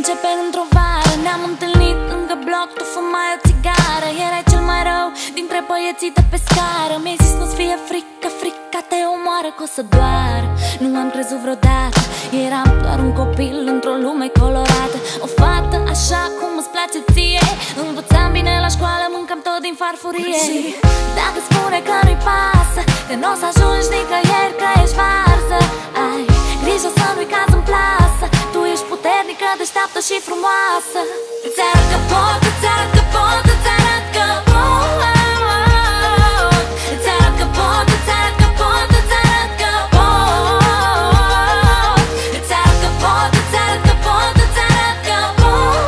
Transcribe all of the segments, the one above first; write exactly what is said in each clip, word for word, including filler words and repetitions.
începe într-o vară. Ne-am întâlnit lângă bloc, tu fumai o țigară. Erai cel mai rău dintre băieții de pe scară. Mi-ai zis nu-ți fie frică, frica te omoară, că o să doară. Nu am crezut vreodată, eram doar un copil într-o lume colorată. O fată așa cum îți place ție. Învățam bine la școală, mâncam tot din farfurie. Și dacă spune că nu-i pasă, că n-o să ajungi nicăieri, că ești varză, ai grijă să nu-i caz în plasă. Tu ești puternică, deșteaptă și frumoasă. Îți arăt că pot, îți arăt că pot, îți arăt că pot. Îți arăt că pot, îți arăt că pot, îți arăt că pot. Îți arăt că pot, îți arăt că pot, îți arăt că pot.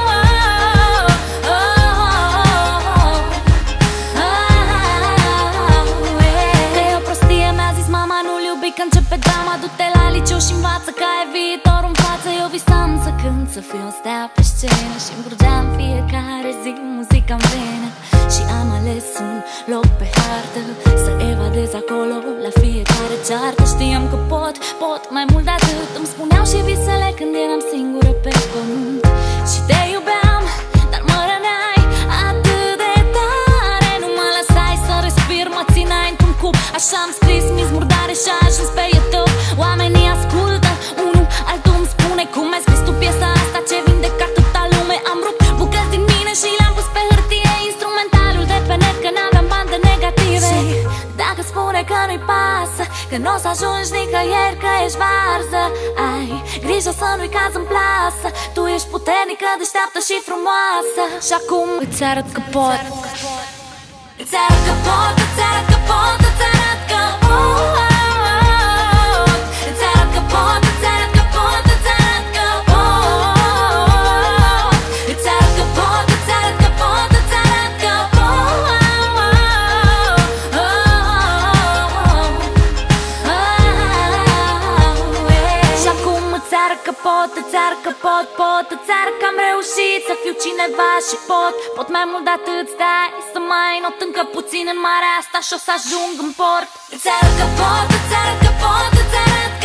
Că e o prostie, mi-a zis mama, nu-l iubi că începe drama. Du-te la liceu și învață că ai viitor în față. Eu visam să cânt, să fiu o stea pe scenă și-mi curgeam fiecare zi muzica în venă. Și am ales un loc pe hartă, să evadez acolo la fiecare ceartă. Știam că pot, pot mai mult de atât. Îmi spuneau și visele când eram singură pe pământ. Și te iubeam, dar mă răneai atât de tare. Nu mă lăsai să respir, mă țineai într-un cup. Așa am scris mis murdare și a ajuns pe YouTube. Oamenii ascultă, unul altul îmi spune: cum ai scris tu piesa asta, ce vindecă atâta lume. Am rupt bucăți din mine și le-am pus pe hârtie. Instrumentalul de pe net, că n-aveam bande negative. Și dacă spune că nu-i pasă, că n-o să ajungi nicăieri, că ești varză, ai grijă să nu-i caz în plasă. Tu ești puternică, deșteaptă și frumoasă. Și acum îți arăt că pot. Îți arăt că pot, îți arăt că pot, îți arăt că pot. Îți arăt că pot, îți arăt că pot, îți arăt că pot. Îți arăt că pot, îți arăt că pot, îți arăt că pot. Și acum îți arăt că pot, îți arăt că pot, pot. Îți arăt că am reușit să fiu cineva și pot. Pot mai mult de atât, stai să mai not încă puțin în marea asta și o să ajung în port. Îți arăt că pot, îți arăt că pot, îți arăt